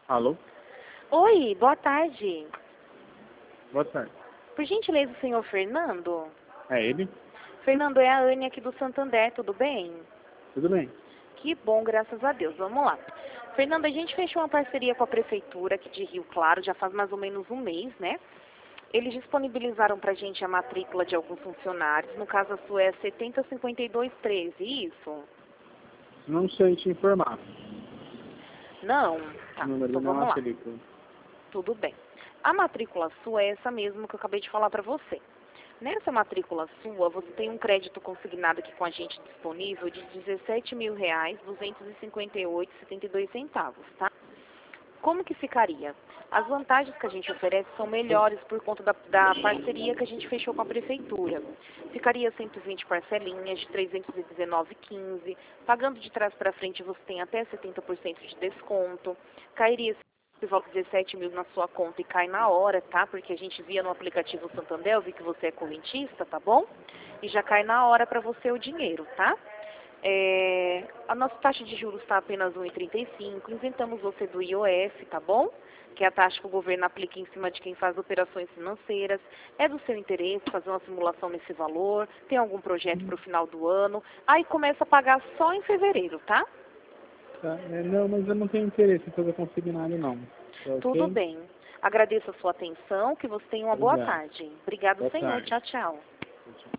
Alô? Oi, boa tarde. Boa tarde. Por gentileza, o senhor Fernando? É ele? Fernando, é a Anne aqui do Santander, tudo bem? Tudo bem? Que bom, graças a Deus. Vamos lá. Fernando, a gente fechou uma parceria com a Prefeitura aqui de Rio Claro, já faz mais ou menos um mês, né? Eles disponibilizaram pra gente a matrícula de alguns funcionários, no caso a sua é 705213, isso? Não sei te informar. Não? Tá, O número então não vamos lá. matrícula. Tudo bem. A matrícula sua é essa mesmo que eu acabei de falar para você. Nessa matrícula sua, você tem um crédito consignado aqui com a gente disponível de R$ 17.258,72, tá? Como que ficaria? As vantagens que a gente oferece são melhores por conta da parceria que a gente fechou com a Prefeitura. Ficaria 120 parcelinhas de R$ 319,15. Pagando de trás para frente, você tem até 70% de desconto. Cairia de volta 17 mil na sua conta e cai na hora, tá? Porque a gente via no aplicativo Santander, eu vi que você é correntista, tá bom? E já cai na hora para você o dinheiro, tá? A nossa taxa de juros está apenas 1,35. Isentamos você do IOF, tá bom? Que é a taxa que o governo aplica em cima de quem faz operações financeiras. É do seu interesse fazer uma simulação nesse valor? Tem algum projeto para o final do ano? Aí começa a pagar só em fevereiro, tá? Tá. Não, mas eu não tenho interesse em fazer consignado, não. Tá Tudo ok? bem. Agradeço a sua atenção, que você tenha uma boa Obrigado. tarde. Obrigado, Boa senhor. tarde. Tchau, tchau. Tchau.